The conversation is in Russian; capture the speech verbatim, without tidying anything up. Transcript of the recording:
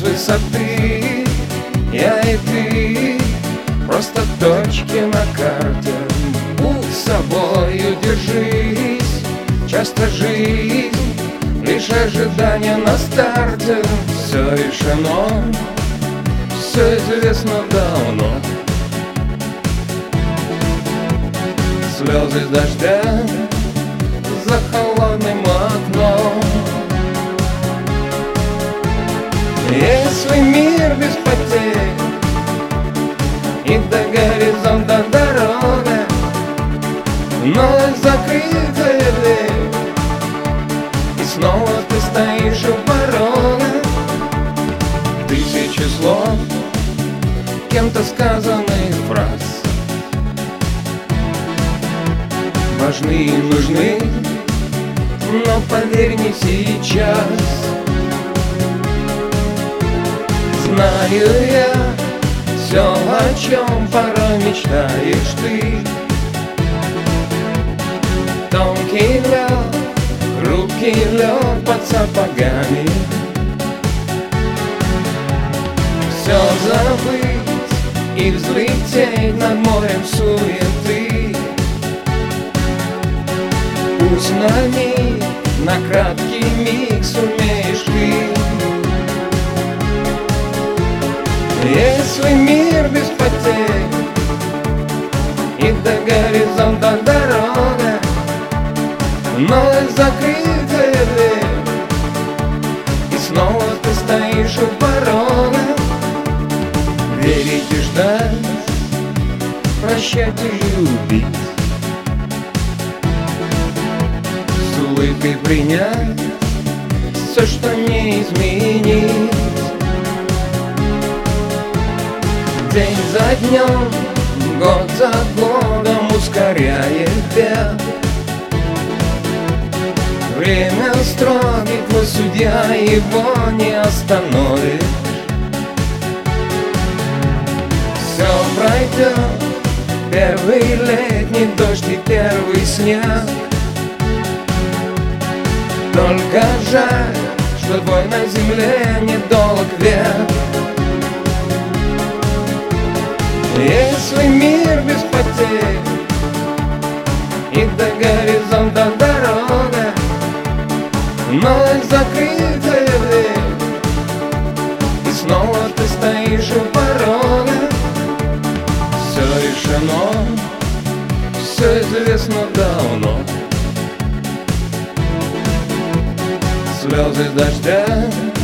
высоты. Я и ты, просто точки на карте. Будь собою, держись, часто жизнь лишь ожидание на старте. Все решено, все известно давно. Слезы дождя за холодным окном. Если мир без потерь и до горизонта дорога, но закрытая дверь, и снова ты стоишь у порога. Тысячи слов, кем-то сказанных фраз, важны и нужны, но поверь, не сейчас. Знаю я все, о чем порой мечтаешь ты. Тонкий лед, хрупкий лед под сапогами. Все забыть и взлететь над морем суеты. Пусть на миг, на краткий миг сумеешь ты. Если мир без потерь и до горизонта дорога, но закрытая дверь, и снова ты стоишь у порога. Верить и ждать, прощать и любить, с улыбкой принять все, что не изменить. День за днем, год за годом ускоряет бег. Время строгий твой судья, его не остановит. Все пройдет, первый летний дождь и первый снег. Только жаль, что твой на земле недолг век. Если мир без потерь и до горизонта дорога, но закрытая дверь, и снова ты стоишь у порога. Все решено, все известно давно. Слезы дождя